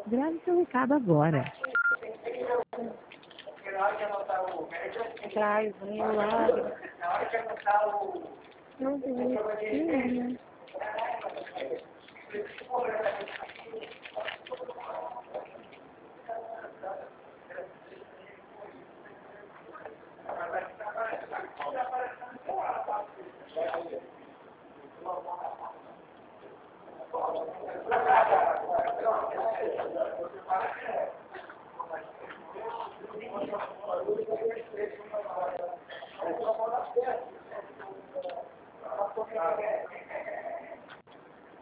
Grave seu recado agora. Traz, milagre. Não tem.